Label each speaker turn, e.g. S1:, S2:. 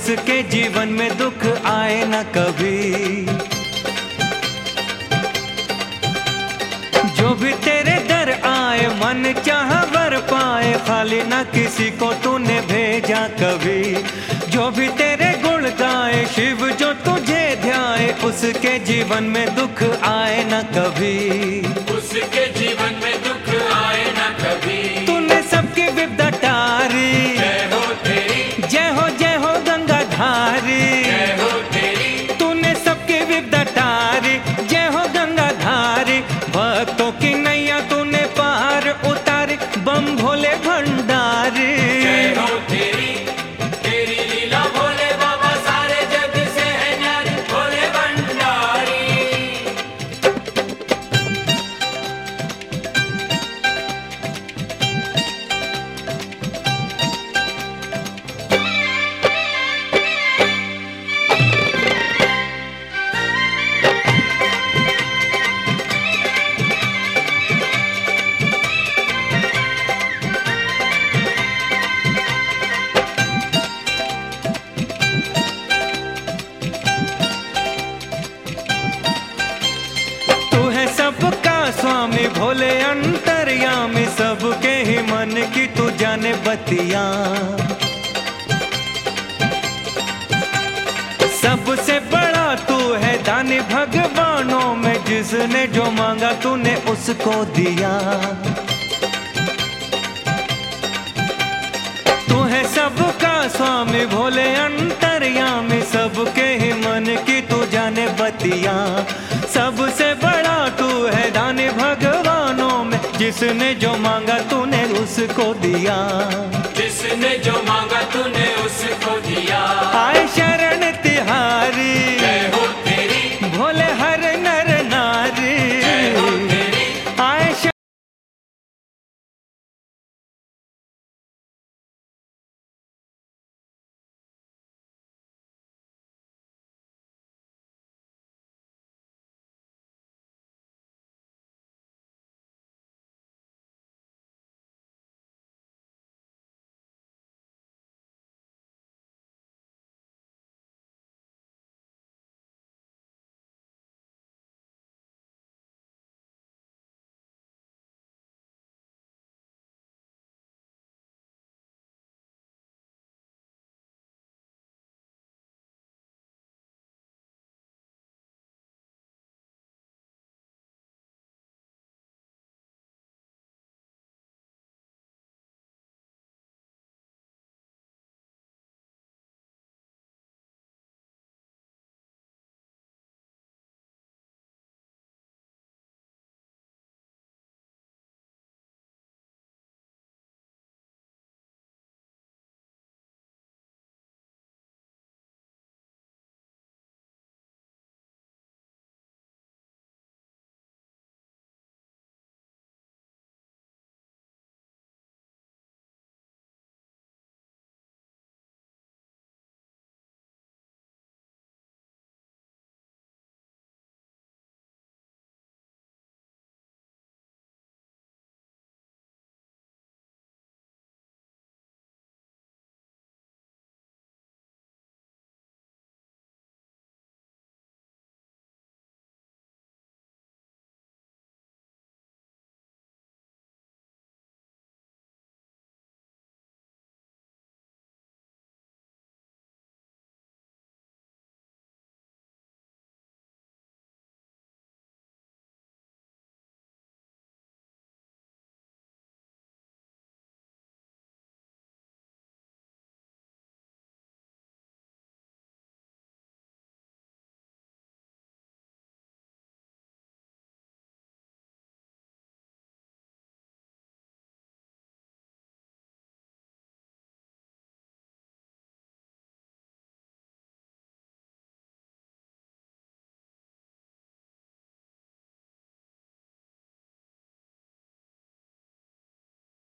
S1: उसके जीवन में दुख आए न कभी। जो भी तेरे दर आए मन चाह वर पाए, खाली न किसी को तूने भेजा कभी। जो भी तेरे गुण गाए शिव जो तुझे ध्याए, उसके जीवन में दुख आए न कभी।
S2: उसके जीवन में दुख आए न कभी।
S1: तूने सबकी विपदा टारी,
S2: जय हो तेरी,
S1: जय हो गंगाधारी।
S2: जय हो तेरी,
S1: तूने सबकी विपदा टारी, जय हो गंगाधारी। भक्तों की नैया तूने पार उतारी, बम भोले भंडारी।
S2: जय हो तेरी, तेरी लीला भोले बाबा सारे जग से है न्यारी, भोले भंडारी।
S1: सबका स्वामी भोले अंतर्यामी, सबके ही मन की तू जाने बतिया। सबसे बड़ा तू है दानी भगवानों में, जिसने जो मांगा तूने उसको दिया। तू है सबका स्वामी भोले अंतर्यामी, सबके ही मन की तू जाने बतिया। सबसे बड़ा तू है दानी भगवानों में, जिसने जो मांगा तूने उसको दिया।